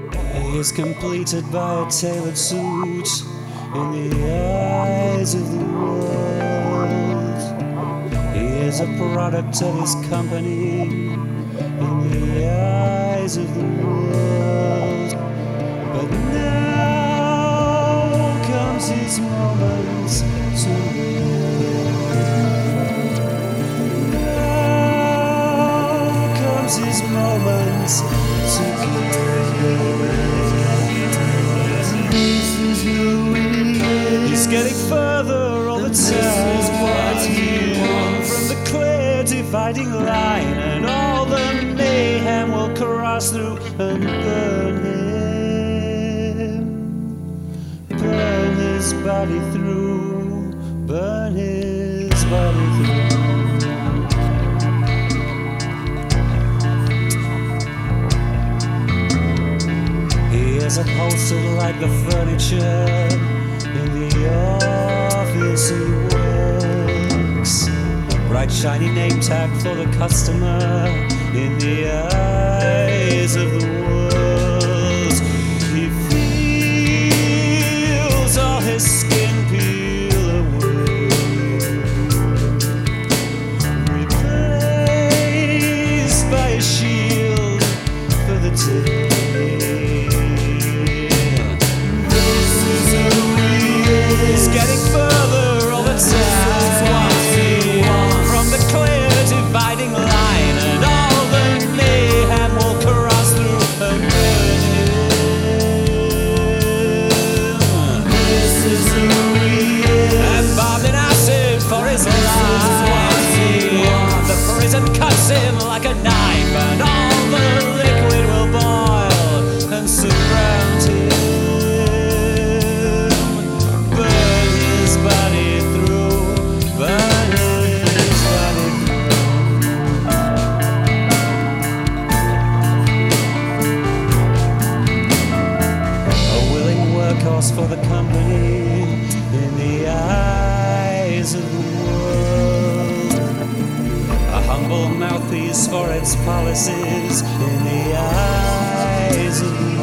He is completed by a tailored suit in the eyes of the world. He is a product of his company in the eyes of the world. But now comes his moment to now comes his moment to He's getting further all the time from the clear dividing line, and all the mayhem will cross through and burn him, burn his body through, burn his body through. He is upholstered like the furniture in the office he works. Bright shiny name tag for the customer in the eyes of the world. He feels all his skin peel away, replaced by a shield for the day. He's getting further all the time from the clear dividing line, and all the mayhem will cross through and burn him. This is who he is. And bombed in acid for his life. The prison cuts him like a knife, and all the liquid will boil and surround him. For the company in the eyes of the world, a humble mouthpiece for its policies in the eyes of the world.